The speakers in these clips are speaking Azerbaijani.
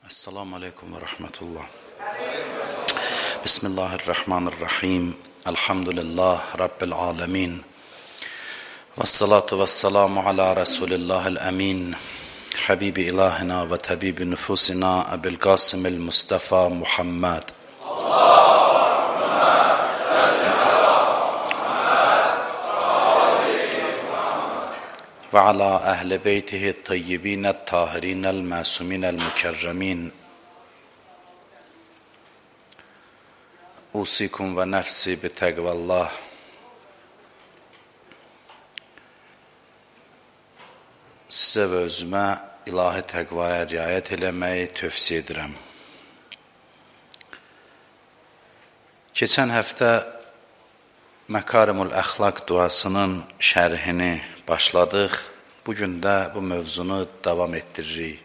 Esselamu Aleyküm ve Rahmetullah. Bismillahirrahmanirrahim. Elhamdülillah Rabbil Alemin. Vessalatu vesselamu ala Resulillahil Emin. Habibi ilahina ve tabibi nüfusina Ebil Qasimil Mustafa Muhammed. Ve ala ehli beytihi tayyibine tahirinel masuminel mükerremin. Usikum ve nefsi bi tegvallah. Sizə və özümə ilahi təqvaya riayət eləməyi tövsiyə edirəm. Keçən həftə Məkarimul Əxlaq duasının şərhini başladıq. Bugün də bu mövzunu davam etdiririk.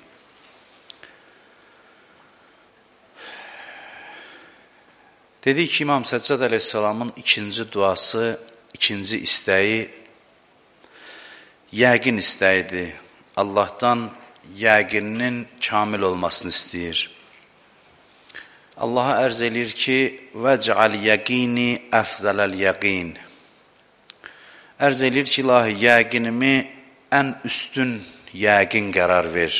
Dedik ki, İmam Səccad əleyhissalamın ikinci duası, ikinci istəyi yəqin istəyidir. Allahdan yəqininin kamil olmasını istəyir. Allaha ərz eləyir ki, vəc'al yəqini əfzələl yəqin. Ərz eləyir ki, ilahi, yəqinimi ən üstün yəqin qərar ver.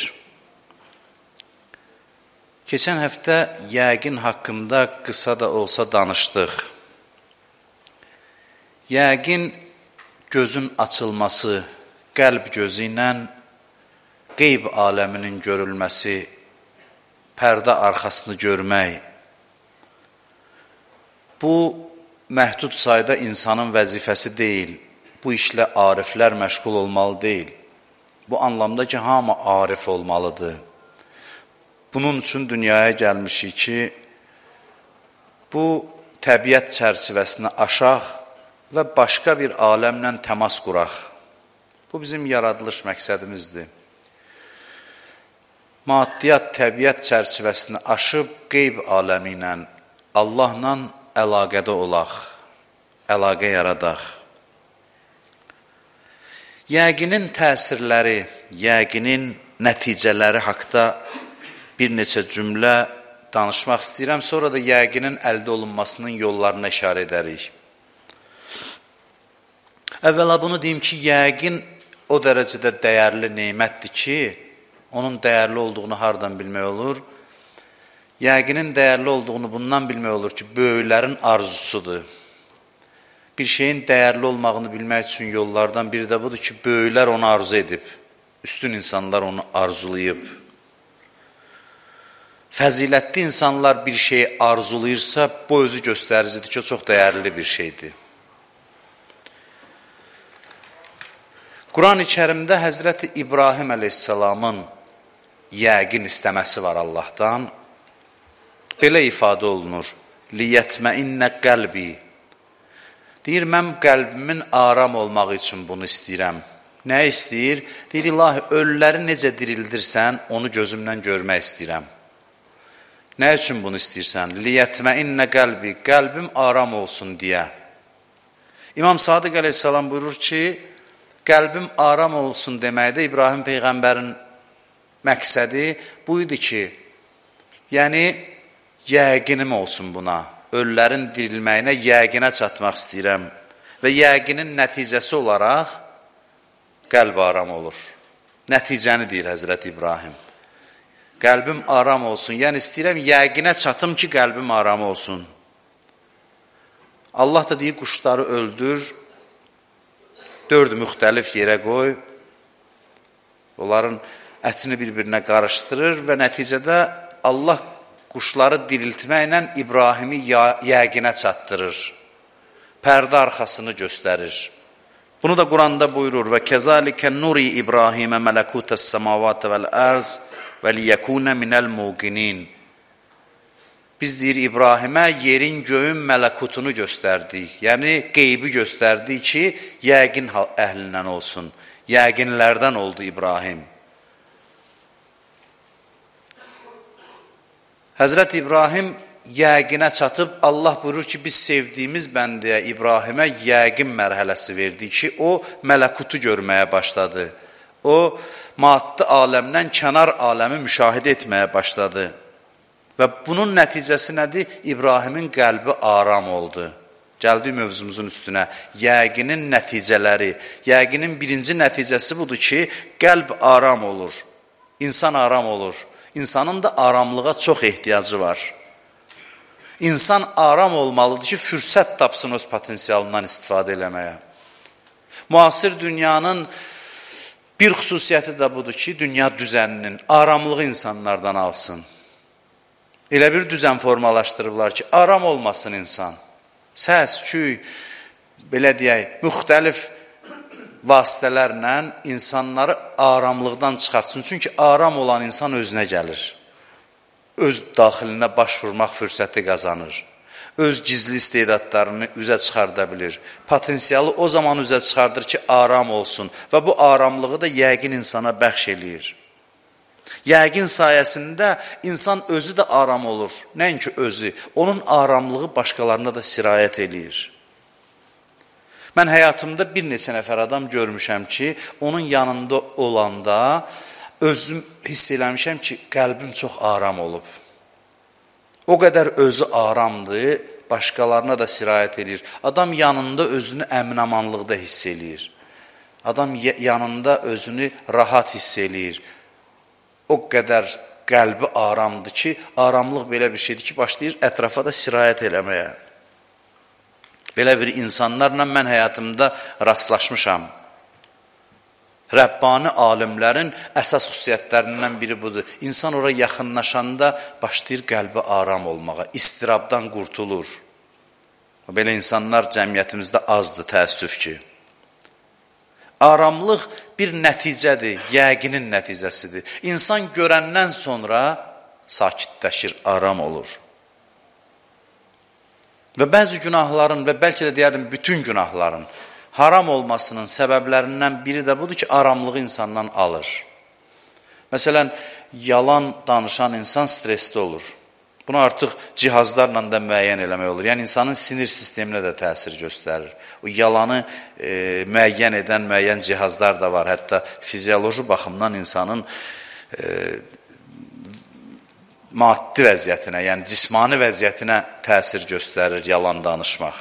Keçən həftə yəqin haqqında qısa da olsa danışdıq. Yəqin gözün açılması, qəlb gözü ilə qeyb aləminin görülməsi, pərdə arxasını görmək. Bu, məhdud sayda insanın vəzifəsi deyil. Bu işlə ariflər məşğul olmalı deyil. Bu anlamda ki, hamı arif olmalıdır. Bunun üçün dünyaya gəlmişik ki, bu təbiət çərçivəsini aşaq və başqa bir aləmlə təmas quraq. Bu bizim yaradılış məqsədimizdir. Maddiyyat təbiət çərçivəsini aşıb qeyb aləmi ilə, Allahla əlaqədə olaq, əlaqə yaradaq. Yəqinin təsirləri, yəqinin nəticələri haqda bir neçə cümlə danışmaq istəyirəm. Sonra da yəqinin əldə olunmasının yollarına işarə edərik. Əvvəla bunu deyim ki, yəqin o dərəcədə dəyərli nemətdir ki, onun dəyərli olduğunu hardan bilmək olur? Yəqinin dəyərli olduğunu bundan bilmək olur ki, böyüklərin arzusudur. Bir şeyin dəyərli olmağını bilmək üçün yollardan biri də budur ki, böyüklər onu arzu edib, üstün insanlar onu arzulayıb. Fəzilətli insanlar bir şeyi arzulayırsa, bu özü göstəricidir ki, o çox dəyərli bir şeydir. Quran-ı Kərimdə Həzrəti İbrahim əleyhissalamın yəqin istəməsi var Allahdan. Belə ifadə olunur, liyətməinnə qəlbi. Deyir, mən qəlbimin aram olmaq üçün bunu istəyirəm. Nə istəyir? Deyir, ilahi, ölüləri necə dirildirsən, onu gözümlə görmək istəyirəm. Nə üçün bunu istəyirsən? Liyətməinnə qəlbi, qəlbim aram olsun deyə. İmam Sadiq əleyhissalam buyurur ki, qəlbim aram olsun deməkdə İbrahim Peyğəmbərin məqsədi bu idi ki, yəni yəqinim olsun buna. Ölülərin dirilməyinə yəqinə çatmaq istəyirəm və yəqinin nəticəsi olaraq qəlb aram olur. Nəticəni deyir Həzrəti İbrahim. Qəlbim aram olsun, yəni istəyirəm yəqinə çatım ki, qəlbim aram olsun. Allah da deyir, quşları öldür, 4 müxtəlif yerə qoy, onların ətini bir-birinə qarışdırır və nəticədə Allah quşları diriltməklə İbrahimi yəqinə çatdırır, pərdə arxasını göstərir. Bunu da Quranda buyurur və kəzalikə nuri İbrahimə mələkutəs səmavatə vəl-ərz və liyəkunə minəl muqinin. Biz deyir, İbrahimə yerin göyün mələkutunu göstərdik, yəni qeybi göstərdik ki, yəqin əhlindən olsun, yəqinlərdən oldu İbrahim. Həzrət İbrahim yəqinə çatıb, Allah buyurur ki, biz sevdiyimiz bəndəyə İbrahimə yəqin mərhələsi verdik ki, o mələkutu görməyə başladı. O, maddi aləmdən kənar aləmi müşahidə etməyə başladı. Və bunun nəticəsi nədir? İbrahimin qəlbi aram oldu. Gəldik mövzumuzun üstünə. Yəqinin nəticələri. Yəqinin birinci nəticəsi budur ki, qəlb aram olur. İnsan aram olur. İnsanın da aramlığa çox ehtiyacı var. İnsan aram olmalıdır ki, fürsət tapsın öz potensialından istifadə eləməyə. Müasir dünyanın bir xüsusiyyəti də budur ki, dünya düzəninin aramlığı insanlardan alsın. Elə bir düzən formalaşdırırlar ki, aram olmasın insan. Səs, küy, belə deyək, müxtəlif vasitələrlə insanları aramlıqdan çıxartsın. Çünki aram olan insan özünə gəlir. Öz daxilinə baş vurmaq fürsəti qazanır. Öz gizli istedadlarını üzə çıxarda bilir. Potensialı o zaman üzə çıxardır ki, aram olsun. Və bu aramlığı da yəqin insana bəxş eləyir. Yəqin sayəsində insan özü də aram olur. Nəinki özü, onun aramlığı başqalarına da sirayət eləyir. Mən həyatımda bir neçə nəfər adam görmüşəm ki, onun yanında olanda özüm hiss eləmişəm ki, qəlbim çox aram olub. O qədər özü aramdır, başqalarına da sirayət eləyir. Adam yanında özünü əminamanlıqda hiss eləyir. Adam yanında özünü rahat hiss eləyir. O qədər qəlbi aramdır ki, aramlıq belə bir şeydir ki, başlayır ətrafa da sirayət eləməyə. Belə bir insanlarla mən həyatımda rastlaşmışam. Rəbbani alimlərin əsas xüsusiyyətlərindən biri budur. İnsan ora yaxınlaşanda başlayır qəlbi aram olmağa, istirabdan qurtulur. Belə insanlar cəmiyyətimizdə azdır, təəssüf ki. Aramlıq bir nəticədir, yəqinin nəticəsidir. İnsan görəndən sonra sakitləşir, aram olur. Və bəzi günahların və bəlkə də deyərdim bütün günahların haram olmasının səbəblərindən biri də budur ki, aramlığı insandan alır. Məsələn, yalan danışan insan stresli olur. Bunu artıq cihazlarla da müəyyən eləmək olur. Yəni, insanın sinir sisteminə də təsir göstərir. O yalanı müəyyən edən müəyyən cihazlar da var. Hətta fizioloji baxımdan insanın maddi vəziyyətinə, yəni cismani vəziyyətinə təsir göstərir yalan danışmaq.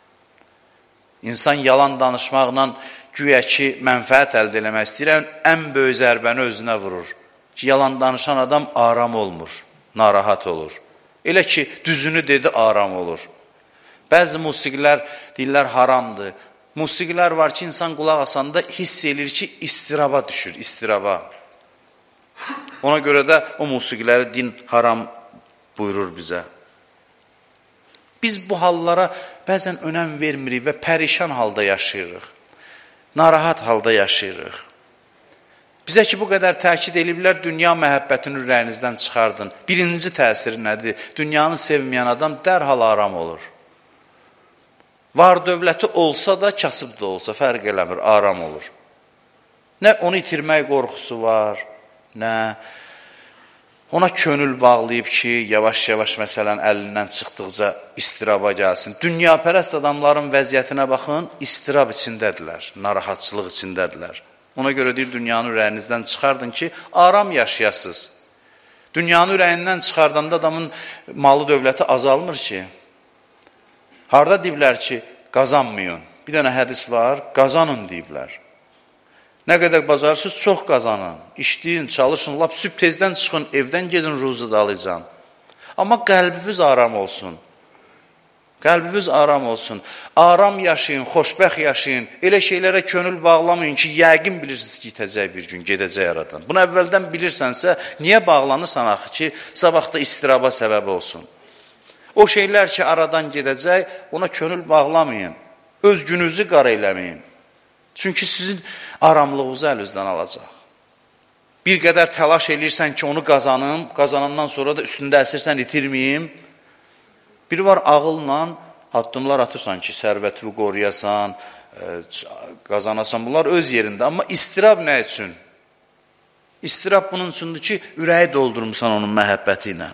İnsan yalan danışmaqla güya ki, mənfəət əldə eləmək istəyir, ən böyük zərbəni özünə vurur. Ki, yalan danışan adam aram olmur, narahat olur. Elə ki, düzünü dedi, aram olur. Bəzi musiqilər deyirlər haramdır. Musiqilər var ki, insan qulaq asanda hiss edir ki, istiraba düşür, istiraba. Ona görə də o musiqiləri din haram buyurur bizə. Biz bu hallara bəzən önəm vermirik və pərişan halda yaşayırıq. Narahat halda yaşayırıq. Bizə ki, bu qədər təkid ediblər, dünya məhəbbətini ürəyinizdən çıxardın. Birinci təsiri nədir? Dünyanı sevməyən adam dərhal aram olur. Var dövləti olsa da, kasıb da olsa, fərq eləmir, aram olur. Nə onu itirmək qorxusu var, nə ona könül bağlayıb ki, yavaş-yavaş məsələn əlindən çıxdıqca istiraba gəlsin. Dünyapərəst adamların vəziyyətinə baxın, istirab içindədirlər, narahatçılıq içindədirlər. Ona görə deyir, dünyanı ürəyinizdən çıxardın ki, aram yaşayasınız. Dünyanı ürəyindən çıxardanda adamın malı dövləti azalmır ki. Harada deyiblər ki, qazanmayın. Bir dənə hədis var, qazanın deyiblər. Nə qədər bacarırsınız, çox qazanın. İşləyin, çalışın, lap sübh tezdən çıxın, evdən gedin, ruzu dalaycan. Amma qəlbiniz aram olsun. Qəlbiniz aram olsun. Aram yaşayın, xoşbəxt yaşayın. Elə şeylərə könül bağlamayın ki, yəqin bilirsiniz ki, itəcək bir gün, gedəcək aradan. Bunu əvvəldən bilirsənsə, niyə bağlanırsan axı ki, sabahda istiraba səbəb olsun? O şeylər ki, aradan gedəcək, ona könül bağlamayın. Öz gününüzü qara eləməyin. Çünki sizin aramlığınızı əlinizdən alacaq. Bir qədər təlaş eləyirsən ki, onu qazanım, qazanandan sonra da üstündə əsirsən, itirməyim. Biri var, ağılla addımlar atırsan ki, sərvətini qoruyasan, qazanasan, bunlar öz yerində. Amma istirab nə üçün? İstirab bunun üçündür ki, ürəyi doldurmuşsan onun məhəbbəti ilə.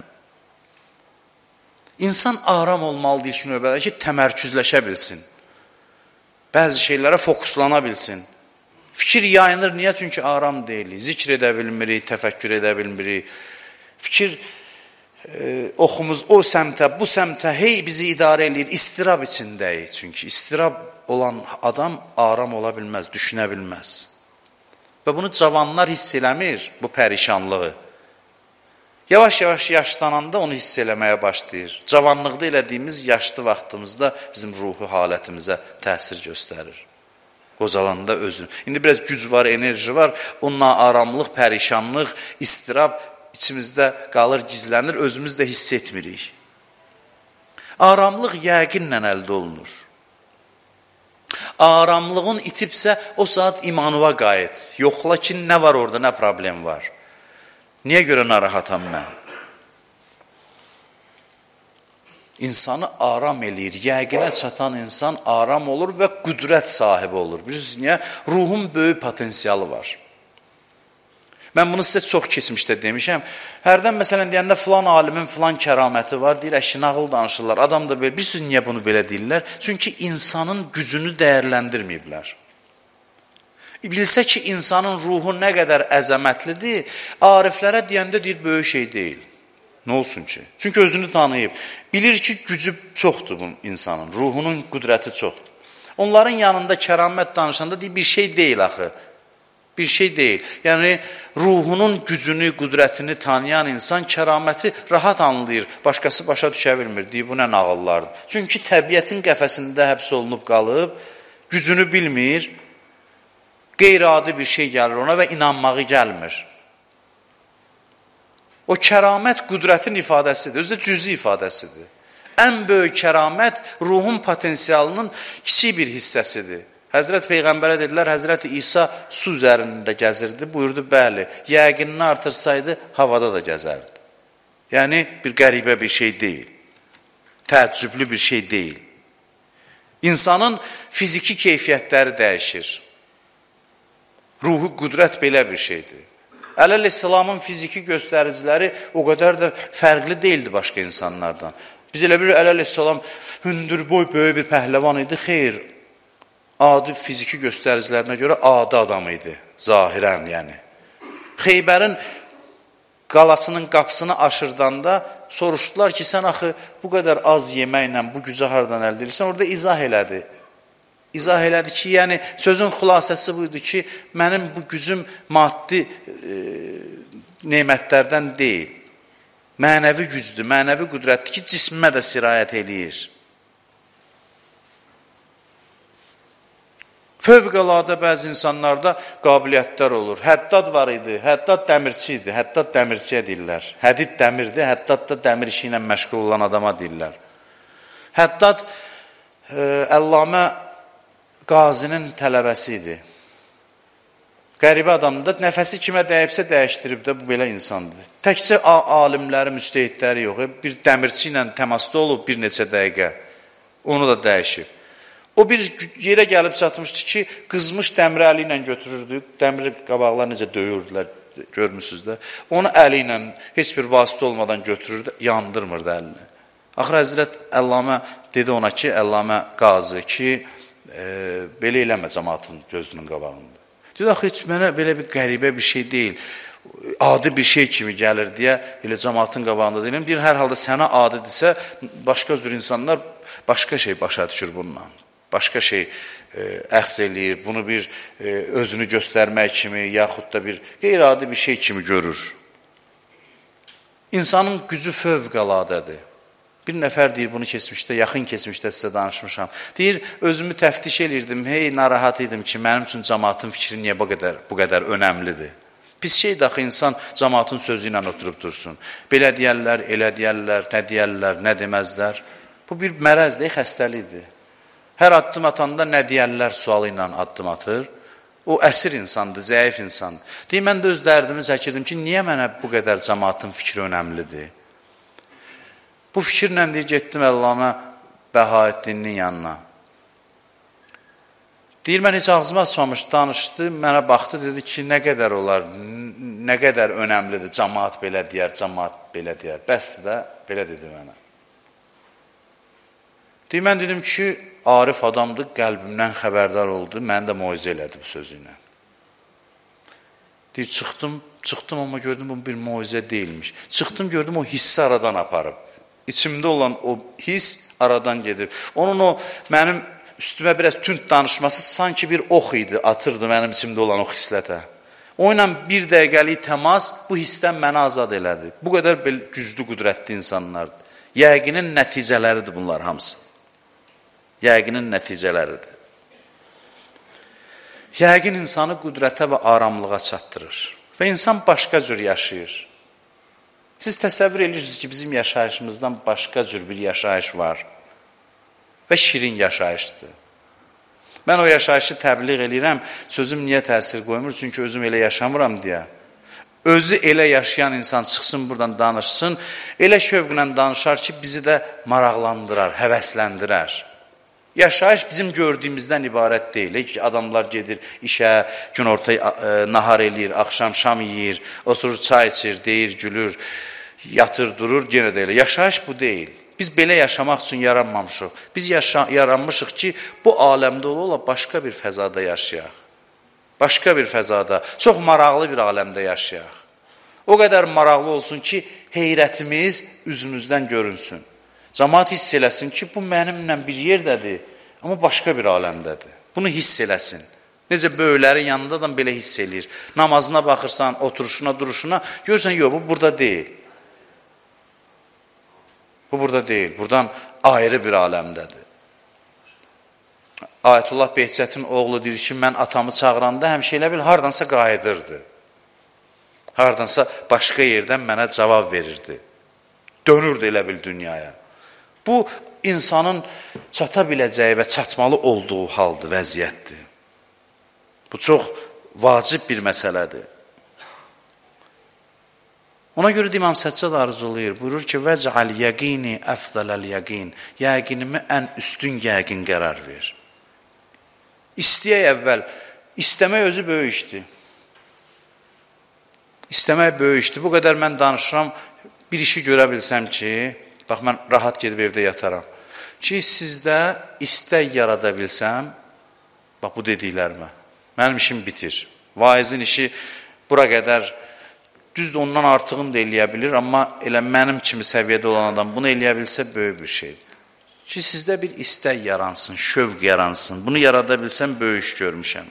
İnsan aram olmalıdır ki, növbədə ki, təmərküzləşə bilsin. Bəzi şeylərə fokuslana bilsin. Fikir yayınır, niyə? Çünki aram deyilik, zikr edə bilmirik, təfəkkür edə bilmirik. Fikir oxumuz o səmtə, bu səmtə hey bizi idarə edir, istirab içindəyik. Çünki istirab olan adam aram ola bilməz, düşünə bilməz. Və bunu cavanlar hiss eləmir, bu pərişanlığı. Yavaş-yavaş yaşlananda onu hiss eləməyə başlayır. Cavanlıqda elədiyimiz yaşlı vaxtımızda bizim ruhu halətimizə təsir göstərir. Qocalanda özünü. İndi biraz güc var, enerji var. Onunla aramlıq, pərişanlıq, istirab içimizdə qalır, gizlənir, özümüz də hiss etmirik. Aramlıq yəqinlə əldə olunur. Aramlığın itibsə, o saat imanuva qayıt. Yoxla ki, nə var orada, nə problem var. Niyə görə narahatam mən? İnsanı aram eləyir. Yəqinə çatan insan aram olur və qüdrət sahibi olur. Bilirsiniz niyə? Ruhun böyük potensialı var. Mən bunu sizə çox keçmişdə demişəm. Hərdən məsələn deyəndə filan alimin filan kəraməti var, deyir, əşi nağıl danışırlar. Adam da belə, bilirsiniz niyə bunu belə deyirlər? Çünki insanın gücünü dəyərləndirməyiblər. Bilsə ki, insanın ruhu nə qədər əzəmətlidir, ariflərə deyəndə deyir, böyük şey deyil. Nə olsun ki? Çünki özünü tanıyıb. Bilir ki, gücü çoxdur bu insanın, ruhunun qüdrəti çoxdur. Onların yanında kəramət danışanda deyir, bir şey deyil axı. Bir şey deyil. Yəni, ruhunun gücünü, qüdrətini tanıyan insan kəraməti rahat anlayır. Başqası başa düşə bilmir, deyir, bu nə nağıllardır. Çünki təbiətin qəfəsində həbs olunub qalıb, gücünü bilmir, qeyri-adi bir şey gəlir ona və inanmağı gəlmir. O kəramət qüdrətin ifadəsidir, özü də cüzi ifadəsidir. Ən böyük kəramət ruhun potensialının kiçik bir hissəsidir. Həzrət Peyğəmbərə dedilər, Həzrət İsa su üzərində gəzirdi, buyurdu, bəli, yəqinini artırsaydı, havada da gəzərdi. Yəni, bir qəribə bir şey deyil, təəccüblü bir şey deyil. İnsanın fiziki keyfiyyətləri dəyişir. Ruhu qüdrət belə bir şeydir. Əleyhisselamın fiziki göstəriciləri o qədər də fərqli deyildi başqa insanlardan. Biz elə bir Əleyhisselam hündürboy böyük bir pəhləvan idi, xeyr, adi fiziki göstəricilərinə görə adi adam idi, zahirən yəni. Xeybərin qalasının qapısını aşırdanda soruşdular ki, sən axı bu qədər az yeməklə bu gücü hardan əldə edirsən? Orada izah elədi. İzah elədi ki, yəni sözün xülasəsi buydu ki, mənim bu gücüm maddi nemətlərdən deyil. Mənəvi gücdür, mənəvi qüdrətdir ki, cismə də sirayət eləyir. Fövqəladə bəzi insanlarda qabiliyyətlər olur. Həddad var idi, Həddad dəmirçi idi, Həddad dəmirçiyə deyirlər. Hədid dəmirdir, Həddad da dəmir işi ilə məşğul olan adama deyirlər. Həddad Əllamə Qazinin tələbəsi idi. Qəribə adamdır, nəfəsi kimə dəyibsə dəyişdirib də bu belə insandır. Təkcə alimləri, müstəhidləri yox, bir dəmirçi ilə təmasda olub bir neçə dəqiqə, onu da dəyişib. O bir yerə gəlib çatmışdı ki, qızmış dəmiri əli ilə götürürdü, dəmiri qabaqlar necə döyürdülər, görmüsünüz də. Onu əli ilə heç bir vasitə olmadan götürürdü, yandırmırdı əlini. Axır Həzrət Əllamə dedi ona ki, Əllamə Qazı ki, belə eləmə cəmaatın gözünün qabağında. Dedi, axı, heç mənə belə bir qəribə bir şey deyil, adi bir şey kimi gəlir deyə elə cəmaatın qabağında deyiləm. Deyir, hər halda sənə adidirsə, başqa cür insanlar başqa şey başa düşür bununla. Başqa şey əxs eləyir, bunu bir özünü göstərmək kimi, yaxud da bir qeyri-adi bir şey kimi görür. İnsanın gücü fövqələdədir. Bir nəfər deyir, bunu keçmişdə, yaxın keçmişdə sizə danışmışam. Deyir, özümü təftiş elirdim, hey, narahat idim ki, mənim üçün cəmaatın fikri niyə bu qədər önəmlidir? Pis şey daxı insan cəmaatın sözü ilə oturub dursun. Belə deyərlər, elə deyərlər, nə deyərlər, nə deməzlər. Bu bir mərəzdir, xəstəlikdir. Hər addım atanda nə deyərlər sualı ilə addım atır. O əsir insandır, zəif insandır. Deyir, mən də öz dərdimi çəkirdim ki, niyə mənə bu qədər cəmaatın fikri önəmlidir? Bu fikirlə deyir, getdim Əllamə Bəhaəddinin yanına. Deyir, mən heç ağzıma açmamış, danışdı, mənə baxdı, dedi ki, nə qədər olar, nə qədər önəmlidir, cəmaat belə deyər, cəmaat belə deyər. Bəsdir də, belə dedi mənə. Deyir, mən dedim ki, arif adamdır, qəlbimdən xəbərdar oldu, məni də moizə elədi bu sözü ilə. Deyir, çıxdım amma gördüm bu bir mucizə deyilmiş. Çıxdım gördüm o hissi aradan aparıb. İçimdə olan o his aradan gedir. Onun o mənim üstümə biraz tünd danışması sanki bir ox idi, atırdı mənim içimdə olan o xislətə. O ilə bir dəqiqəlik təmas bu hissdən məni azad elədi. Bu qədər güclü, qüdrətli insanlardır. Yəqinin nəticələridir bunlar hamısı. Yəqinin nəticələridir. Yəqin insanı qüdrətə və aramlığa çatdırır. Və insan başqa cür yaşayır. Siz təsəvvür edirsiniz ki, bizim yaşayışımızdan başqa cür bir yaşayış var. Və şirin yaşayışdır. Mən o yaşayışı təbliğ edirəm, sözüm niyə təsir qoymur? Çünki özüm elə yaşamıram deyə. Özü elə yaşayan insan çıxsın buradan danışsın, elə şövqlə danışar ki, bizi də maraqlandırar, həvəsləndirər. Yaşayış bizim gördüyümüzdən ibarət deyil. Ki, adamlar gedir işə, günorta nahar eləyir, axşam şam yeyir, oturur çay içir, deyir, gülür, yatır, durur, yenə də elə. Yaşayış bu deyil. Biz belə yaşamaq üçün yaranmamışıq. Biz yaranmışıq ki, bu aləmdə ola başqa bir fəzada yaşayaq. Başqa bir fəzada, çox maraqlı bir aləmdə yaşayaq. O qədər maraqlı olsun ki, heyrətimiz üzümüzdən görünsün. Cəmaat hiss eləsin ki, bu mənimlə bir yerdədir, amma başqa bir aləmdədir. Bunu hiss eləsin. Necə böyüklərin yanında da belə hiss eləyir. Namazına baxırsan, oturuşuna, duruşuna, görürsən, yox, bu burada deyil. Bu burada deyil, buradan ayrı bir aləmdədir. Ayətullah Behçətin oğlu deyir ki, mən atamı çağıranda həmişə elə bil, hardansa qayıdırdı. Hardansa başqa yerdən mənə cavab verirdi. Dönürdü elə bil dünyaya. Bu, insanın çata biləcəyi və çatmalı olduğu haldır, vəziyyətdir. Bu, çox vacib bir məsələdir. Ona görə İmam Səccad arzulayır, buyurur ki, vəcəl yəqini əfzələl yəqin, yəqinimi ən üstün yəqin qərar ver. İstəyək əvvəl, istəmək özü böyük işdir. İstəmək böyük işdir. Bu qədər mən danışıram, bir işi görə bilsəm ki, bax, mən rahat gedib evdə yataram, ki, sizdə istək yarada bilsəm, bax, bu dediklərimə, mənim işim bitir. Vaizin işi bura qədər, düzdür, ondan artığını da eləyə bilir, amma elə mənim kimi səviyyədə olan adam bunu eləyə bilsə böyük bir şeydir. Ki, sizdə bir istək yaransın, şövq yaransın. Bunu yarada bilsəm, böyük iş görmüşəm.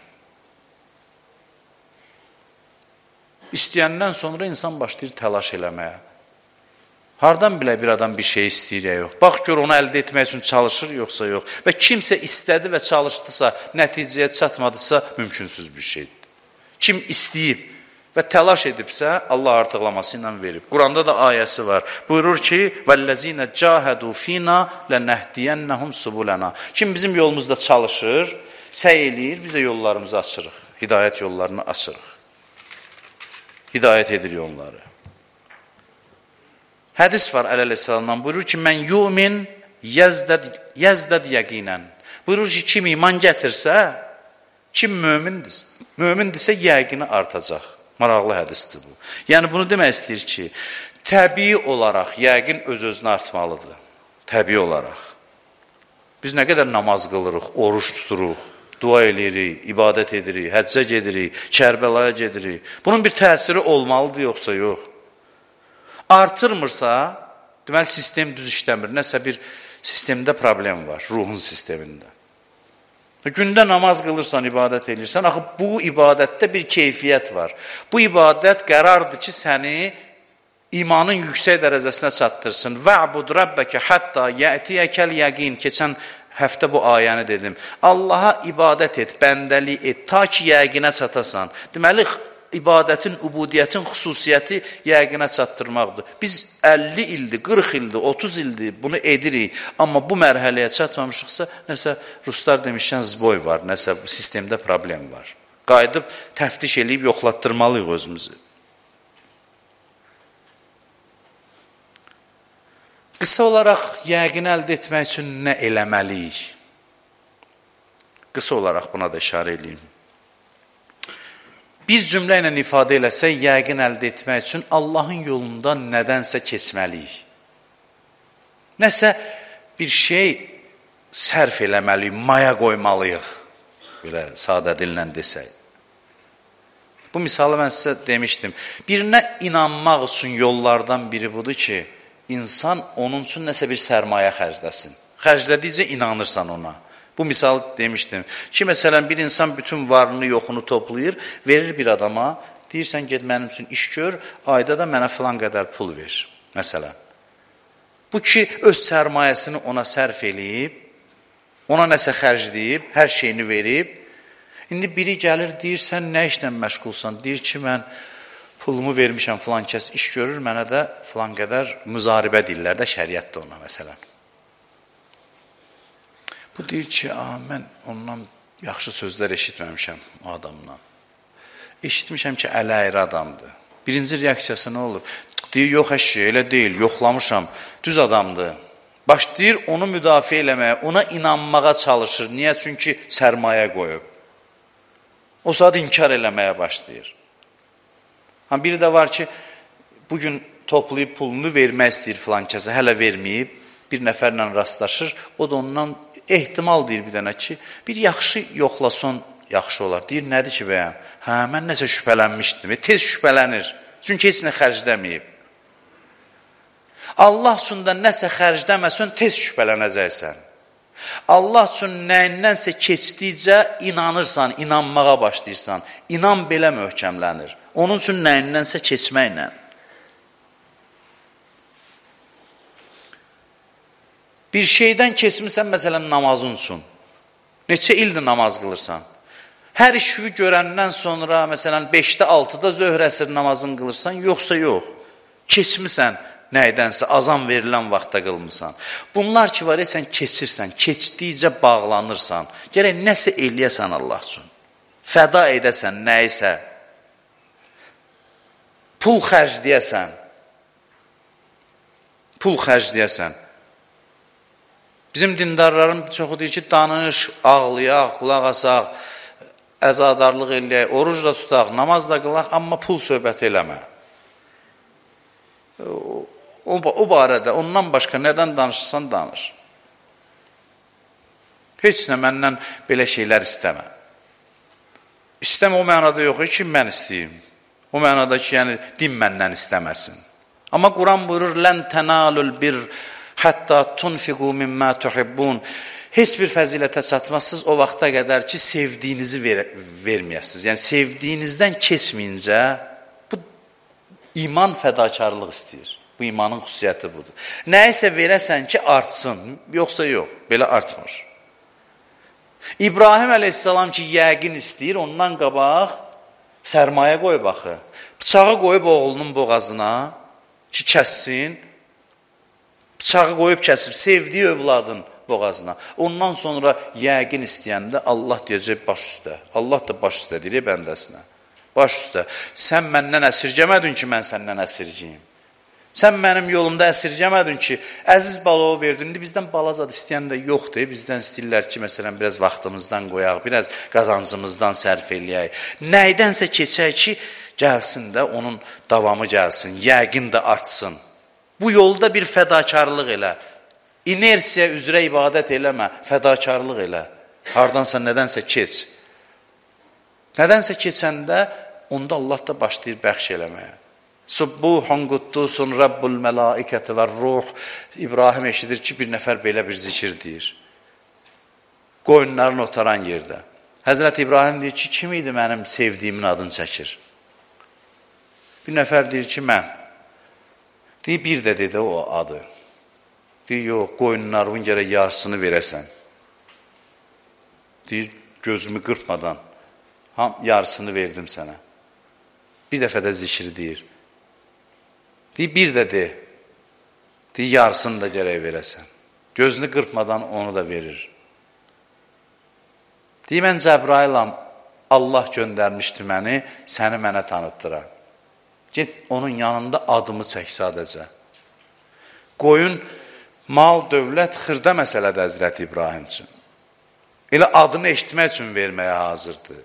İstəyəndən sonra insan başlayır təlaş eləməyə. Hardan bilə bir adam bir şey istəyir ya yox. Bax, gör, onu əldə etmək üçün çalışır, yoxsa yox. Və kimsə istədi və çalışdısa, nəticəyə çatmadısa, mümkünsüz bir şeydir. Kim istəyib və təlaş edibsə, Allah artıqlaması ilə verib. Quranda da ayəsi var. Buyurur ki, وَالَّذِينَ جَاهَدُوا فِينَا لَنَهْدِيَنَّهُمْ سُبُلَنَا. Kim bizim yolumuzda çalışır, səy eləyir, biz də yollarımızı açırıq. Hidayət yollarını açırıq. Hidayət edirik onları. Hədis var əleyhissalamdan, buyurur ki, mən yumin yəzdəd yəqinən. Buyurur ki, kim iman gətirsə, kim mömindirsə, yəqini artacaq. Maraqlı hədisdir bu. Yəni, bunu demək istəyir ki, təbii olaraq yəqin öz-özünə artmalıdır. Təbii olaraq. Biz nə qədər namaz qılırıq, oruç tuturuq, dua edirik, ibadət edirik, həccə gedirik, Kərbəlaya gedirik. Bunun bir təsiri olmalıdır, yoxsa yox. Artırmırsa, deməli, sistem düz işləmir. Nəsə bir sistemdə problem var, ruhun sistemində. Gündə namaz qılırsan, ibadət edirsən, axı bu ibadətdə bir keyfiyyət var. Bu ibadət qərardır ki, səni imanın yüksək dərəcəsinə çatdırsın. Və'bud rabbəkə hətta yətiyəkəl yəqin. Keçən həftə bu ayəni dedim. Allaha ibadət et, bəndəlik et, ta ki yəqinə çatasan. Deməli, ibadətin, ubudiyyətin xüsusiyyəti yəqinə çatdırmaqdır. Biz 50 ildir, 40 ildir, 30 ildir bunu edirik. Amma bu mərhələyə çatmamışıqsa, nəsə ruslar demişkən zboy var, nəsə sistemdə problem var. Qayıdıb təftiş eləyib yoxlatdırmalıyıq özümüzü. Qısa olaraq yəqin əldə etmək üçün nə eləməliyik? Qısa olaraq buna da işarə edeyim. Biz cümlə ilə ifadə eləsək, yəqin əldə etmək üçün Allahın yolunda nədənsə keçməliyik. Nəsə bir şey sərf eləməliyik, maya qoymalıyıq, belə sadə dillə desək. Bu misalı mən sizə demişdim. Birinə inanmaq üçün yollardan biri budur ki, insan onun üçün nəsə bir sərmayə xərcləsin. Xərclədikcə inanırsan ona. Bu misal demişdim ki, məsələn, bir insan bütün varını, yoxunu toplayır, verir bir adama, deyirsən, get mənim üçün iş gör, ayda da mənə filan qədər pul ver, məsələn. Bu ki, öz sərmayəsini ona sərf eləyib, ona nəsə xərcləyib, hər şeyini verib. İndi biri gəlir, deyir, sən nə işlə məşğulsan? Deyir ki, mən pulumu vermişəm, filan kəs iş görür, mənə də filan qədər müzaribə deyirlər də şəriətdə ona, məsələn. Bu deyir ki, mən ondan yaxşı sözlər eşitməmişəm o adamdan. Eşitmişəm ki, ələ-ayrı adamdır. Birinci reaksiyası nə olur? Deyir, yox əşi, elə deyil, yoxlamışam, düz adamdır. Başlayır onu müdafiə eləməyə, ona inanmağa çalışır. Niyə? Çünki sərmayə qoyub. O saat inkar eləməyə başlayır. Biri də var ki, bugün toplayıb pulunu vermək istəyir filan kəsə, hələ verməyib, bir nəfərlə rastlaşır, o da ondan ehtimal deyir bir dənə ki, bir yaxşı yoxlason yaxşı olar. Deyir, nədir ki bəyəm? Mən nəsə şübhələnmişdim, tez şübhələnir, çünki heç nə xərcləməyib. Allah üçün də nəsə xərcləməsən, tez şübhələnəcəksən. Allah üçün nəyinnənsə keçdikcə inanırsan, inanmağa başlayırsan. İnan belə möhkəmlənir. Onun üçün nəyinnənsə keçməklə. Bir şeydən keçmirsən, məsələn, namazın üçün. Neçə ildir namaz qılırsan? Hər işvi görəndən sonra, məsələn, 5-də, 6-da zöhr əsr namazını qılırsan, yoxsa yox. Keçmirsən nədənsə, azan verilən vaxtda qılmırsan. Bunlar ki, var ya, sən keçirsən, keçdikcə bağlanırsan. Gərək nəsə eləyəsən Allah üçün. Fəda edəsən, nəyisə. Pul xərcləyəsən. Pul xərcləyəsən. Bizim dindarların çoxu deyir ki, danış, ağlayaq, qulaq asaq, əzadarlıq eləyək, oruc da tutaq, namaz da qılaq, amma pul söhbəti eləmə. O barədə, ondan başqa nədən danışırsan, danış. Heç nə məndən belə şeylər istəmə. İstəmə o mənada yox ki, mən istəyim. O mənada ki, yəni, din məndən istəməsin. Amma Quran buyurur, lən tənalul bir hətta tunfiqu mimmə tuhibbun. Heç bir fəzilətə çatmazsınız o vaxta qədər ki, sevdiyinizi verməyəsiniz. Yəni, sevdiyinizdən keçməyincə, bu iman fədakarlıq istəyir. Bu imanın xüsusiyyəti budur. Nəyisə verəsən ki, artsın, yoxsa yox, belə artmır. İbrahim əleyhissalam ki, yəqin istəyir, ondan qabaq sərmayə qoyub axı. Bıçağı qoyub oğlunun boğazına ki, kəssin. Bıçağı qoyub kəsib, sevdiyi övladın boğazına. Ondan sonra yəqin istəyəndə Allah deyəcək baş üstə. Allah da baş üstə deyir bəndəsinə. Baş üstə. Sən məndən əsirgəmədin ki, mən səndən əsirgəyim. Sən mənim yolumda əsirgəmədin ki, əziz balovu verdin. İndi bizdən balazad istəyən də yoxdur. Bizdən istəyirlər ki, məsələn, biraz vaxtımızdan qoyaq, biraz qazancımızdan sərf eləyək. Nəydənsə keçək ki, gəlsin də onun davamı gəlsin, yəqin də artsın. Bu yolda bir fədakarlıq elə. İnersiya üzrə ibadət eləmə, fədakarlıq elə. Hardansa nədənsə keç. Nədənsə keçəndə, onda Allah da başlayır bəxş eləməyə. Subbuhun quddusun Rabbul mələikəti və ruh. İbrahim eşidir ki, bir nəfər belə bir zikir deyir. Qoyunların otaran yerdə. Həzrət İbrahim deyir ki, kim idi mənim sevdiyimin adını çəkir? Bir nəfər deyir ki, mən. Deyir, bir də dedi o adı. Deyir, yox, qoyunlarının gərək yarısını verəsən. Deyir, gözümü qırpmadan yarısını verdim sənə. Bir dəfə də zikri deyir. Deyir, bir də de. Deyir, yarısını da gərək verəsən. Gözünü qırpmadan onu da verir. Deyir, mən Cəbrailam, Allah göndərmişdi məni, səni mənə tanıtdıra. Get, onun yanında adımı çək sadəcə. Qoyun, mal, dövlət, xırda məsələdə Həzrət İbrahim üçün. Elə adını eşitmək üçün verməyə hazırdır.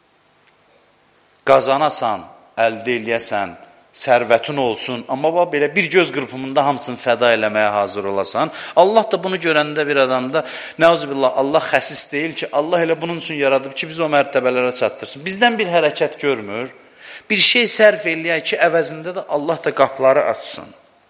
Qazanasan, əldə eləyəsən, sərvətin olsun, amma belə bir göz qırpımında hamısını fəda eləməyə hazır olasan, Allah da bunu görəndə bir adamda, nəuzubillah, Allah xəsis deyil ki, Allah elə bunun üçün yaradıb ki, biz o mərtəbələrə çatdırsın. Bizdən bir hərəkət görmür. Bir şey sərf eləyək ki, əvəzində də Allah da qapıları açsın.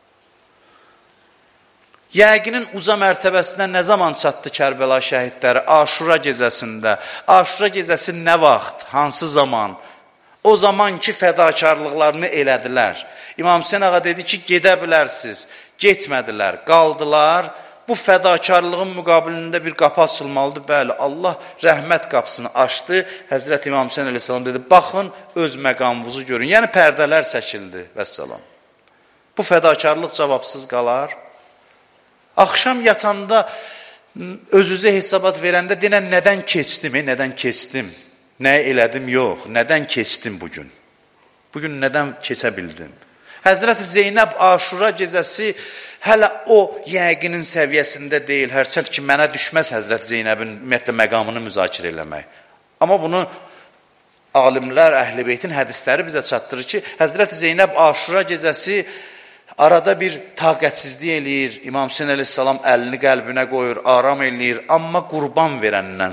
Yəqinin uca mərtəbəsinə nə zaman çatdı Kərbəla şəhidləri? Aşura gecəsində. Aşura gecəsi nə vaxt, hansı zaman? O zamanki fədakarlıqlarını elədilər. İmam Hüseyin ağa dedi ki, gedə bilərsiniz. Getmədilər, qaldılar. Bu fədakarlığın müqabilində bir qapı açılmalıdır. Bəli, Allah rəhmət qapısını açdı. Həzrət İmam Hüseyin əleyhissalam dedi, baxın, öz məqamınızı görün. Yəni, pərdələr çəkildi, vəssalam. Bu fədakarlıq cavabsız qalar. Axşam yatanda öz-üzə hesabat verəndə denən nədən keçdim, nədən keçdim, nə elədim, yox, nədən keçdim bugün? Bugün nədən keçə bildim? Həzrət Zeynəb Aşura gecəsi hələ o yəqinin səviyyəsində deyil. Hərçənd ki, mənə düşməz Həzrət Zeynəbin ümumiyyətlə məqamını müzakirə eləmək. Amma bunu alimlər, Əhl-i Beytin hədisləri bizə çatdırır ki, Həzrət Zeynəb Aşura gecəsi arada bir taqətsizlik eləyir, İmam Hüseyin əleyhissalam əlini qəlbinə qoyur, aram eləyir. Amma qurban verəndən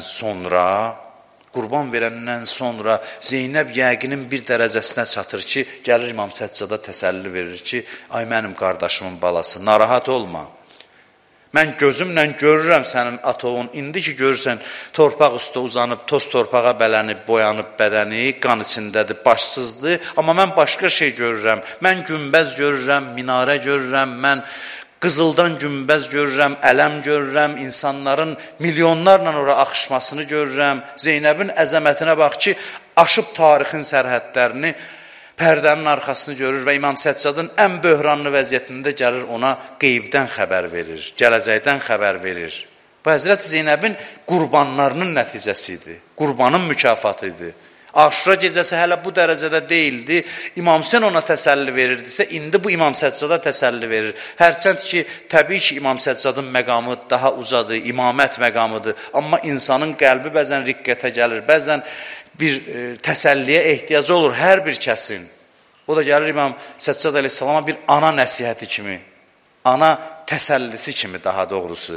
sonra Zeynəb yəqinin bir dərəcəsinə çatır ki, gəlir İmam Səccada təsəlli verir ki, ay mənim qardaşımın balası, narahat olma. Mən gözümlə görürəm sənin atoğun, indi ki görürsən torpaq üstə uzanıb, toz torpağa bələnib, boyanıb bədəni, qan içindədir, başsızdır. Amma mən başqa şey görürəm, mən günbəz görürəm, minarə görürəm, mən qızıldan günbəz görürəm, ələm görürəm, insanların milyonlarla ora axışmasını görürəm. Zeynəbin əzəmətinə bax ki, aşıb tarixin sərhədlərini, pərdənin arxasını görür və İmam Səccadın ən böhranlı vəziyyətində gəlir ona qeybdən xəbər verir, gələcəkdən xəbər verir. Bu, Həzrət Zeynəbin qurbanlarının nəticəsi idi, qurbanın mükafatı idi. Aşura gecəsi hələ bu dərəcədə deyildi. İmam Hüseyin ona təsəlli verirdisə, indi bu İmam Səccada təsəlli verir. Hərçənd ki, təbii ki, İmam Səccadın məqamı daha ucadır, imamət məqamıdır. Amma insanın qəlbi bəzən riqqətə gəlir, bəzən bir təsəlliyə ehtiyacı olur hər bir kəsin. O da gəlir İmam Səccad əleyhissalama bir ana nəsihəti kimi, ana təsəllisi kimi daha doğrusu.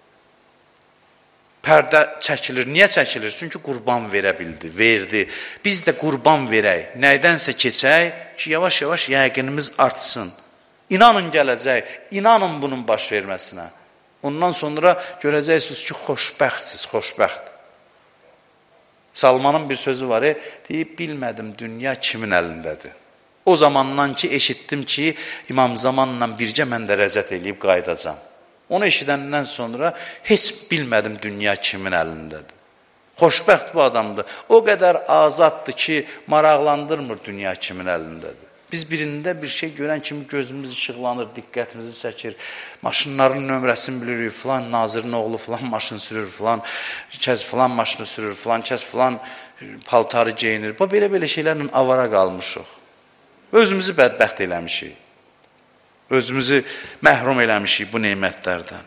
Pərdə çəkilir. Niyə çəkilir? Çünki qurban verə bildi, verdi. Biz də qurban verək, nədənsə keçək ki, yavaş-yavaş yəqinimiz artsın. İnanın gələcək, inanın bunun baş verməsinə. Ondan sonra görəcəksiniz ki, xoşbəxtsiz, xoşbəxt. Salmanın bir sözü var, deyib, bilmədim dünya kimin əlindədir. O zamandan ki, eşitdim ki, İmam Zamanla bircə mən də rəzət eləyib qaydacam. Onu eşidəndən sonra heç bilmədim dünya kimin əlindədir. Xoşbəxt bu adamdır. O qədər azaddır ki, maraqlandırmır dünya kimin əlindədir. Biz birində bir şey görən kimi gözümüz işıqlanır, diqqətimizi çəkir. Maşınların nömrəsini bilirik, filan nazirin oğlu filan maşın sürür, filan kəs filan maşını sürür, filan kəs filan paltarı geyinir. Belə şeylərlə avara qalmışıq. Özümüzü bədbəxt eləmişik. Özümüzü məhrum eləmişik bu neymətlərdən.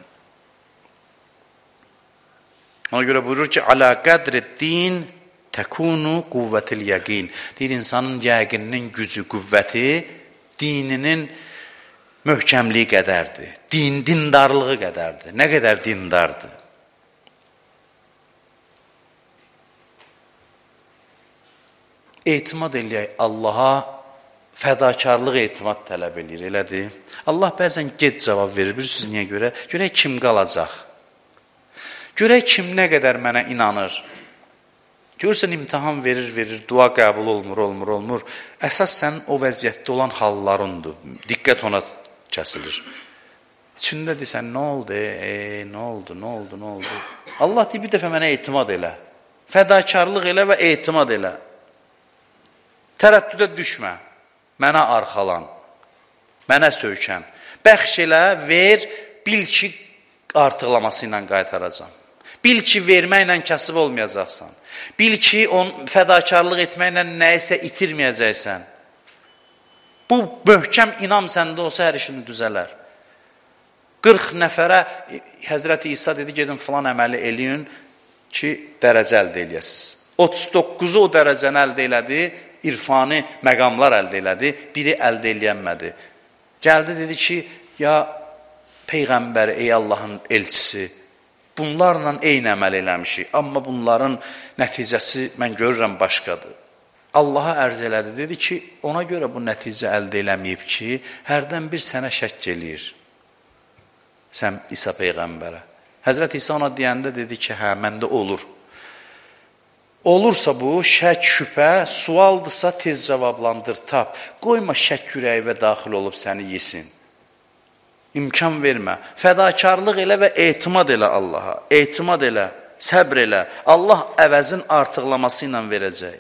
Ona görə buyurur ki, alə qədri din təkunu quvvətil yəqin. Deyir, insanın yəqininin gücü, qüvvəti dininin möhkəmliyi qədərdir. Dindarlığı qədərdir. Nə qədər dindardır? Etimad eləyək Allaha, fədakarlıq etimad tələb eləyir, elədir. Allah bəzən gec cavab verir, bilirsiniz niyə görə? Görək kim qalacaq? Görək kim nə qədər mənə inanır? Görürsən, imtihan verir, dua qəbul olmur. Əsas sənin o vəziyyətdə olan hallarındır. Diqqət ona kəsilir. İçində deyirsən, nə oldu? Allah deyir, bir dəfə mənə etimad elə. Fədakarlıq elə və etimad elə. Tərəddüdə düşmə. Mənə arxalan. Mənə söykən. Bəxş elə, ver, bil ki, artıqlaması ilə qaytaracam. Bil ki, verməklə kasıb olmayacaqsan. Bil ki, fədakarlıq etməklə nəyisə itirməyəcəksən. Bu möhkəm inam səndə olsa hər işini düzələr. 40 nəfərə Həzrəti İsa dedi, gedin filan əməli eləyin ki, dərəcə əldə eləyəsiniz. 39'u o dərəcəni əldə elədi, irfani məqamlar əldə elədi, biri əldə eləyənmədi. Gəldi, dedi ki, ya Peyğəmbər, ey Allahın elçisi, bunlarla eyni əməl eləmişik, amma bunların nəticəsi mən görürəm başqadır. Allaha ərz elədi, dedi ki, ona görə bu nəticə əldə eləməyib ki, hərdən bir sənə şəkk eləyir. Sən İsa Peyğəmbərə. Həzrət İsa ona deyəndə dedi ki, hə, məndə olur. Olursa bu, şək, şübhə, sualdırsa tez cavablandır, tap. Qoyma şək ürəyivə daxil olub səni yesin. İmkan vermə. Fədakarlıq elə və etimad elə Allaha. Etimad elə, səbr elə. Allah əvəzin artıqlaması ilə verəcək.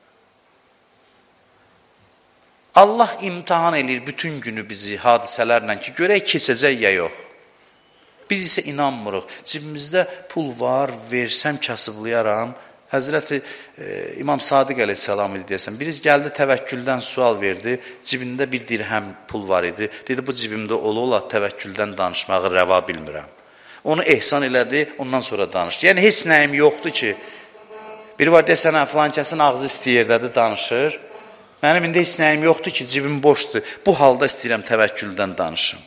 Allah imtihan eləyir bütün günü bizi hadisələrlə ki, görək keçəcək ya yox. Biz isə inanmırıq. Cibimizdə pul var, versəm kasıblayaram. Həzrəti İmam Sadiq əleyhissalam idi deyəsən. Birisi gəldi təvəkküldən sual verdi. Cibində bir dirhəm pul var idi. Dedi, bu cibimdə ola təvəkküldən danışmağı rəva bilmirəm. Onu ehsan elədi, ondan sonra danışdı. Yəni, heç nəyim yoxdur ki, biri var desənə, filan kəsin ağzı istəyirdədir, danışır. Mənim indi heç nəyim yoxdur ki, cibim boşdur. Bu halda istəyirəm təvəkküldən danışım.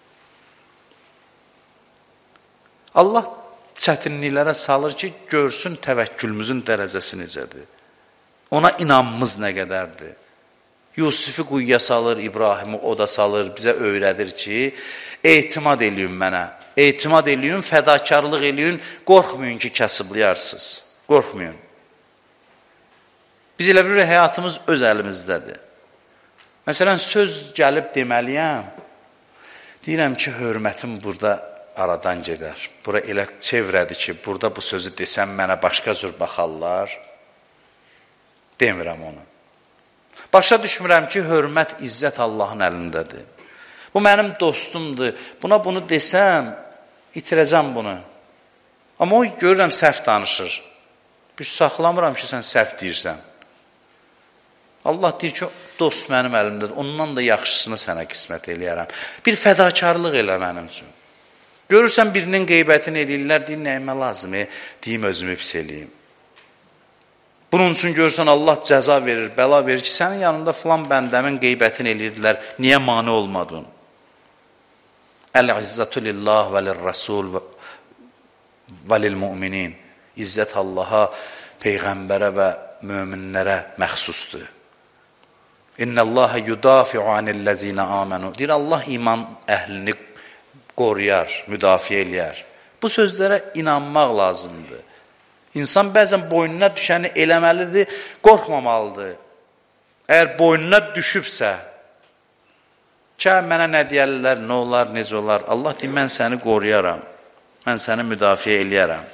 Allah çətinliklərə salır ki, görsün təvəkkülümüzün dərəcəsi necədir. Ona inanmız nə qədərdir. Yusifi quyuya salır, İbrahimi oda salır, bizə öyrədir ki, etimad eləyin mənə, etimad eləyin, fədakarlıq eləyin, qorxmayın ki, kasıblayarsınız, qorxmayın. Biz elə bilirik, həyatımız öz əlimizdədir. Məsələn, söz gəlib deməliyəm, deyirəm ki, hörmətim burada aradan gedər. Bura elə çevrədir ki, burada bu sözü desəm mənə başqa cür baxarlar. Demirəm onu. Başa düşmürəm ki, hörmət, izzət Allahın əlindədir. Bu mənim dostumdur. Buna bunu desəm, itirəcəm bunu. Amma o görürəm səhv danışır. Bir saxlamıram ki, sən səhv deyirsən. Allah deyir ki, dost mənim əlimdədir. Ondan da yaxşısını sənə qismət eləyərəm. Bir fədakarlıq elə mənim üçün. Görürsən birinin qeybətini eləyirlər, deyir, nəyimə lazım, deyim özümü pis eləyim. Bunun üçün görürsən Allah cəza verir, bəla verir ki, sənin yanında filan bəndəmin qeybətini eləyirdilər, niyə mane olmadın? Əl-izzətü lillah və lil-rəsul və lil-müminin. İzzət Allaha, Peyğəmbərə və möminlərə məxsusdur. İnnəlləhə yudafi'u anil-ləzinə amenu. Deyir, Allah iman əhlini qoruyar, müdafiə eləyər. Bu sözlərə inanmaq lazımdır. İnsan bəzən boynuna düşəni eləməlidir, qorxmamalıdır. Əgər boynuna düşübsə, ki, mənə nə deyərlər, nə olar, necə olar? Allah deyir, mən səni qoruyaram, mən səni müdafiə eləyərəm.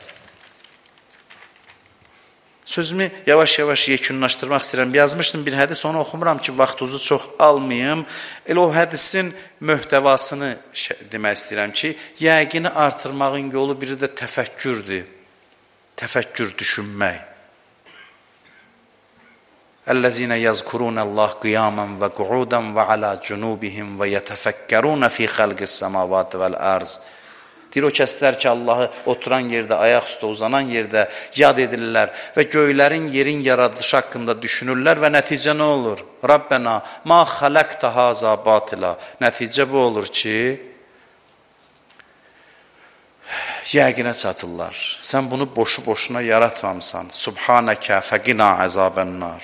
Sözümü yavaş-yavaş yekunlaşdırmaq istəyirəm. Yazmışdım bir hədis, onu oxumuram ki, vaxtınızı çox almayım. Elə o hədisin möhtəvasını demək istəyirəm ki, yəqini artırmağın yolu biri də təfəkkürdür. Təfəkkür, düşünmək. Əl-ləzinə yazkurunəllah qiyamən və qu'udən və alə cunubihim və yətəfəkkərunə fi xəlqis səmavat vəl-ərz. Deyir, o kəslər ki, Allahı oturan yerdə, ayaq üstə uzanan yerdə yad edirlər və göylərin, yerin yaradılışı haqqında düşünürlər və nəticə nə olur? Rabbena, ma xaləqtə haza batila. Nəticə bu olur ki, yəqinə çatırlar. Sən bunu boşu-boşuna yaratmamısan. Subhanəkə fəqina əzabənnar.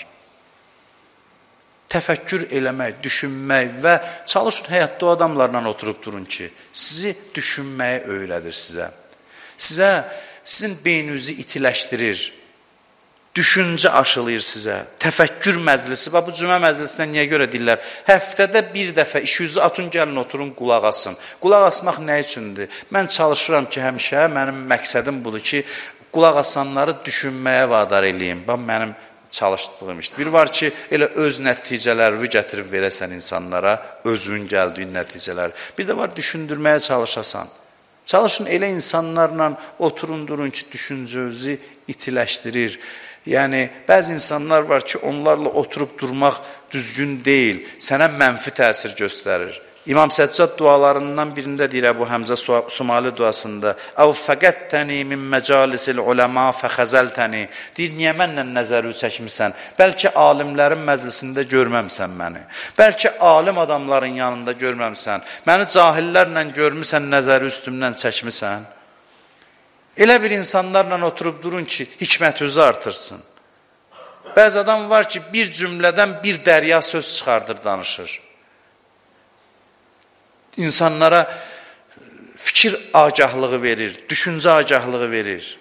Təfəkkür eləmək, düşünmək və çalışın həyatda o adamlarla oturub durun ki, sizi düşünməyə öyrədir sizə. Sizin beyninizi itiləşdirir, düşüncə aşılayır sizə, təfəkkür məclisi. Bu cümə məclisinə niyə görə deyirlər? Həftədə bir dəfə işinizi atın, gəlin oturun, qulaq asın. Qulaq asmaq nə üçündür? Mən çalışıram ki, həmişə mənim məqsədim budur ki, qulaq asanları düşünməyə vadar eləyim. Mənim çalışdığım işdir. Bir var ki, elə öz nəticələrini gətirib verəsən insanlara, özün gəldiyin nəticələr. Bir də var, düşündürməyə çalışasan. Çalışın elə insanlarla oturun, durun ki, düşüncənizi itiləşdirir. Yəni, bəzi insanlar var ki, onlarla oturub durmaq düzgün deyil, sənə mənfi təsir göstərir. İmam Səccad dualarından birində deyir Əbu Həmzə Sumali duasında, Əv fəqəttəni min məcalisil uləma fəxəzəltəni. Deyir, niyə mənlə nəzəri çəkmirsən? Bəlkə alimlərin məclisində görməmsən məni. Bəlkə alim adamların yanında görməmsən. Məni cahillərlə görmüsən, nəzəri üstümdən çəkmirsən. Elə bir insanlarla oturub durun ki, hikmət özü artırsın. Bəzi adam var ki, bir cümlədən bir dərya söz çıxardır, danışır. İnsanlara fikir agahlığı verir, düşüncə agahlığı verir.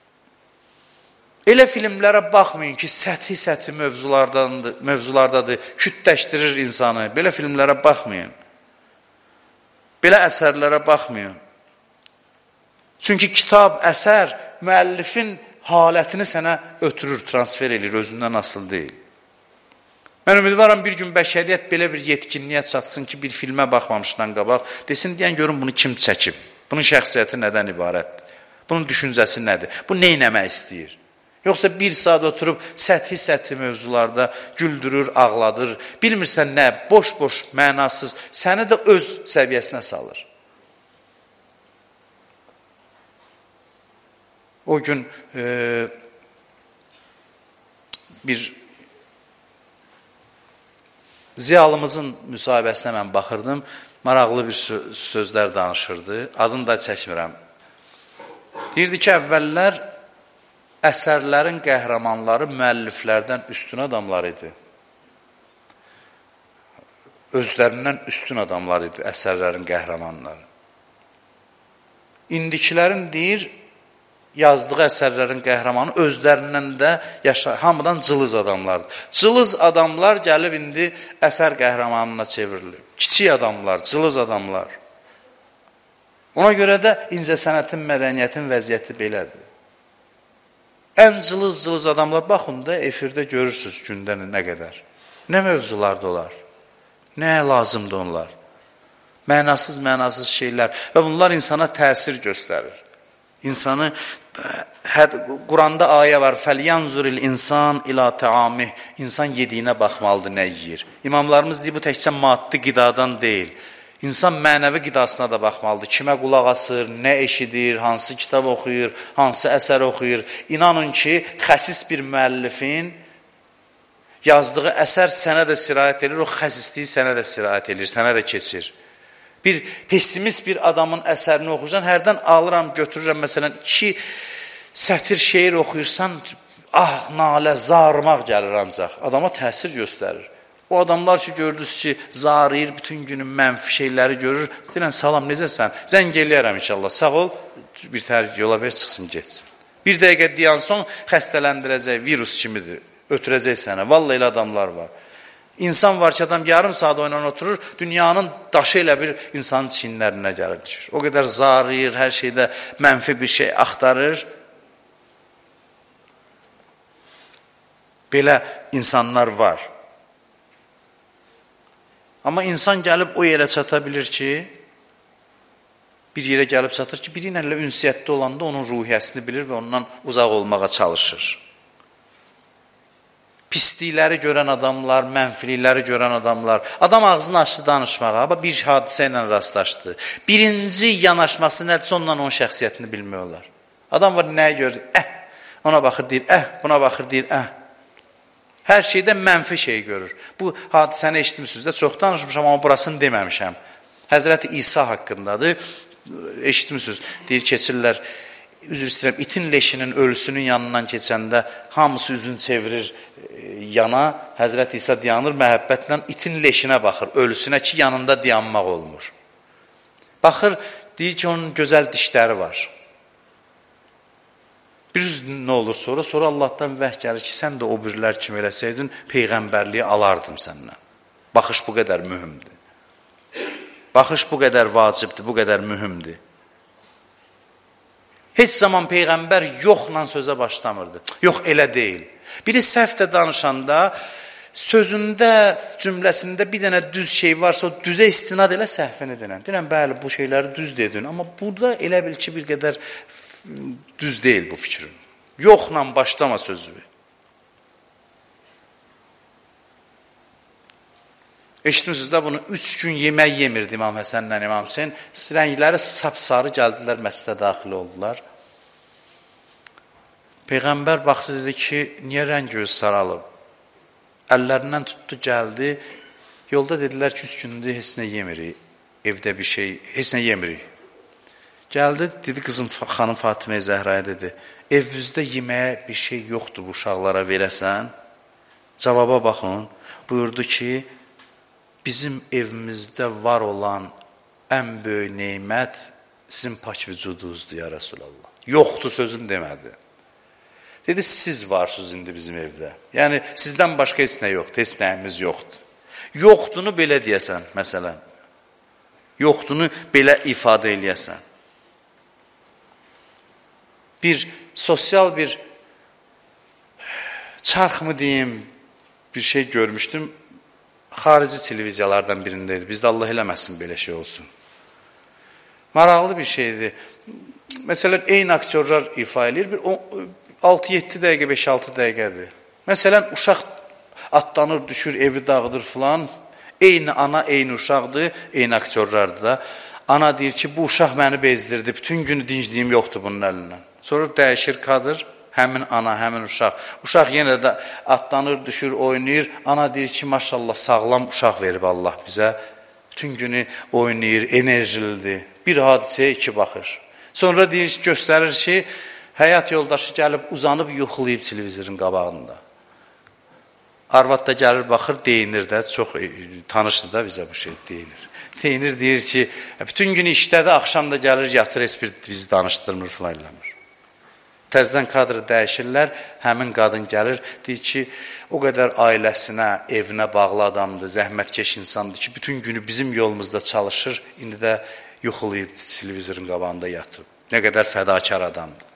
Elə filmlərə baxmayın ki, səthi mövzulardadır, kütləşdirir insanı. Belə filmlərə baxmayın. Belə əsərlərə baxmayın. Çünki kitab, əsər, müəllifin halətini sənə ötürür, transfer edir, özündən asıl deyil. Mən ümidvaram bir gün bəşəriyyət belə bir yetkinliyə çatsın ki, bir filmə baxmamışdan qabaq, desin, deyən görün bunu kim çəkib? Bunun şəxsiyyəti nədən ibarətdir? Bunun düşüncəsi nədir? Bu neynəmək istəyir? Yoxsa bir saat oturub səthi mövzularda güldürür, ağladır. Bilmirsən nə, boş-boş, mənasız, səni də öz səviyyəsinə salır. O gün bir ziyalımızın müsahibəsinə mən baxırdım. Maraqlı bir sözlər danışırdı. Adını da çəkmirəm. Deyirdi ki, əvvəllər əsərlərin qəhrəmanları müəlliflərdən üstün adamlar idi. Özlərindən üstün adamlar idi əsərlərin qəhrəmanları. İndikilərin deyir, yazdığı əsərlərin qəhrəmanı özlərindən də hamıdan cılız adamlardır. Cılız adamlar gəlib indi əsər qəhrəmanına çevrilir. Kiçik adamlar, cılız adamlar. Ona görə də incəsənətin, mədəniyyətin vəziyyəti belədir. Ən cılız adamlar, baxın da efirdə görürsünüz gündə nə qədər. Nə mövzularda olar, nə lazımdır onlar. Mənasız şeylər və bunlar insana təsir göstərir. İnsanı, Quranda ayə var, فَلْيَنْزُرِ الْاِنْسَانِ اِلَى تَعَامِهِ İnsan yediyinə baxmalıdır, nə yiyir. İmamlarımız deyir, bu təkcə maddi qidadan deyil. İnsan mənəvi qidasına da baxmalıdır. Kimə qulaq asır, nə eşidir, hansı kitab oxuyur, hansı əsər oxuyur. İnanın ki, xəsis bir müəllifin yazdığı əsər sənə də sirayət edir, o xəsisliyi sənə də sirayət edir, sənə də keçir. Bir pessimist bir adamın əsərini oxuyursan, hərdən alıram, götürürəm. Məsələn, 2 sətir şeir oxuyursan, nalə, zarmaq gəlir ancaq. Adama təsir göstərir. O adamlar ki, gördünüz ki, zarıyır, bütün günün mənfi şeyləri görür. Deyirən, salam, necəsən? Zəng eləyərəm inşallah, sağ ol, bir tər yola ver, çıxsın, geçsin. Bir dəqiqə deyən son xəstələndirəcək, virus kimidir, ötürəcək sənə. Vallahi elə adamlar var. İnsan var ki, adam yarım saat oynan oturur, dünyanın daşı ilə bir insanın çiyinlərinə gəlir. O qədər zarıyır, hər şeydə mənfi bir şey axtarır. Belə insanlar var. Amma insan gəlib o yerə çata bilir ki, bir yerə gəlib çatır ki, biri ilə ünsiyyətdə olanda onun ruhiyyəsini bilir və ondan uzaq olmağa çalışır. Pislikləri görən adamlar, mənfilikləri görən adamlar, adam ağzını açdı danışmağa, amma bir hadisə ilə rastlaşdı. Birinci yanaşması nədirsə, ondan onun şəxsiyyətini bilmək olar. Adam var, nəyə görür? Ona baxır, deyir, buna baxır, deyir, Hər şeydə mənfi şey görür. Bu hadisəni eşitmişsiniz də, çox danışmışam, amma burasını deməmişəm. Həzrəti İsa haqqındadır, eşitmişsiniz, deyir, keçirlər, üzr istəyirəm, itin leşinin ölüsünün yanından keçəndə hamısı üzünü çevirir yana, Həzrəti İsa dayanır, məhəbbətlə itin leşinə baxır, ölüsünə ki, yanında dayanmaq olmur. Baxır, deyir ki, onun gözəl dişləri var. Bir nə olur sonra Allahdan vəh gəlir ki, sən də o birilər kimi eləsəydin, peyğəmbərliyi alardım səndən. Baxış bu qədər mühümdür. Baxış bu qədər vacibdir, bu qədər mühümdür. Heç zaman peyğəmbər yoxla sözə başlamırdı. Yox, elə deyil. Biri səhv də danışanda, sözündə, cümləsində bir dənə düz şey varsa, o düzə istinad elə səhvini denən. Deyirəm, bəli, bu şeyləri düz dedin, amma burada elə bil ki, bir qədər düz deyil bu fikrin. Yoxla başlama sözü. Eşitmişsiniz də bunu 3 gün yemək yemirdi İmam Həsənlə İmam Hüseyin. Rəngləri sapsarı gəldilər, məscidə daxil oldular. Peyğəmbər baxdı, dedi ki, niyə rəng göz saralıb? Əllərindən tutdu, gəldi. Yolda dedilər ki, 3 gündür heç nə yemirik. Evdə bir şey, heç nə yemirik. Gəldi, dedi, qızım xanım Fatimə Zəhraya dedi, evimizdə yeməyə bir şey yoxdur bu uşaqlara verəsən. Cavaba baxın, buyurdu ki, bizim evimizdə var olan ən böyük neymət sizin pak vücudunuzdur ya Rasulallah. Yoxdur sözün demədi. Dedi, siz varsınız indi bizim evdə. Yəni, sizdən başqa heç nə yoxdur, heç nəyimiz yoxdur. Yoxdunu belə deyəsən, məsələn. Yoxdunu belə ifadə eləyəsən. Bir sosial bir çarx mı deyim, bir şey görmüşdüm. Xarici televiziyalardan birindəydi. Bizdə Allah eləməsin belə şey olsun. Maraqlı bir şeydir. Məsələn, eyni aktyorlar ifa edir. 6-7 dəqiqə, 5-6 dəqiqədir. Məsələn, uşaq atlanır, düşür, evi dağıdır filan. Eyni ana, eyni uşaqdır, eyni aktyorlardır da. Ana deyir ki, bu uşaq məni bezdirdi, bütün günü dincliyim yoxdur bunun əlindən. Sonra dəyişir kadr, həmin ana, həmin uşaq. Uşaq yenə də atlanır, düşür, oynayır. Ana deyir ki, maşallah sağlam uşaq verib Allah bizə. Bütün günü oynayır, enerjilidir. Bir hadisəyə iki baxır. Sonra deyir, göstərir ki, həyat yoldaşı gəlib uzanıb yuxulayıb televizorun qabağında. Arvad da gəlir, baxır, deyinir də, çox tanışdır da bizə bu şey, deyinir. Deyinir, deyir ki, bütün gün işdədir, axşam da gəlir, yatır, heç bir bizi danışdırmır, filan eləmir. Təzdən kadrı dəyişirlər, həmin qadın gəlir, deyir ki, o qədər ailəsinə, evinə bağlı adamdır, zəhmətkeş insandır ki, bütün günü bizim yolumuzda çalışır, indi də yuxulayıb televizorun qabağında yatıb. Nə qədər fədakar adamdır.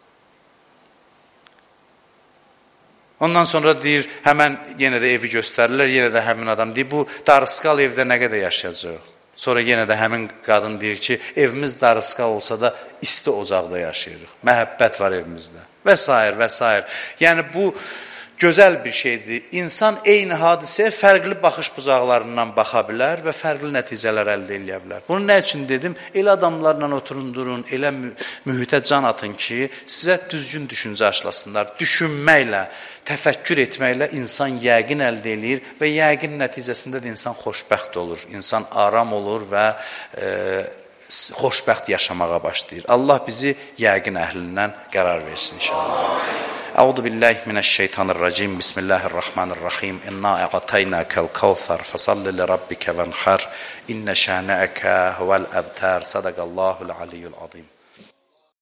Ondan sonra deyir, həmən yenə də evi göstərirlər, yenə də həmin adam deyir, bu darısqal evdə nə qədər yaşayacaq? Sonra yenə də həmin qadın deyir ki, evimiz darısqal olsa da isti ocaqda yaşayırıq, məhəbbət var evimizdə və s. və s. Yəni bu gözəl bir şeydir. İnsan eyni hadisəyə fərqli baxış bucaqlarından baxa bilər və fərqli nəticələr əldə edə bilər. Bunu nə üçün dedim? Elə adamlarla oturun, durun, elə mühitə can atın ki, sizə düzgün düşüncə aşılasınlar. Düşünməklə, təfəkkür etməklə insan yəqin əldə edir və yəqin nəticəsində də insan xoşbəxt olur, insan aram olur və xoşbəxt yaşamağa başlayır. Allah bizi yəqin əhlindən qərar versin inşallah. Əuzu billahi mineşşeytanirracim. Bismillahirrahmanirrahim. İnna a'taynakal kevser fesalli li rabbike venhar. İnne şana'aka huvel abtar. Sadaqallahul aliyyul azim.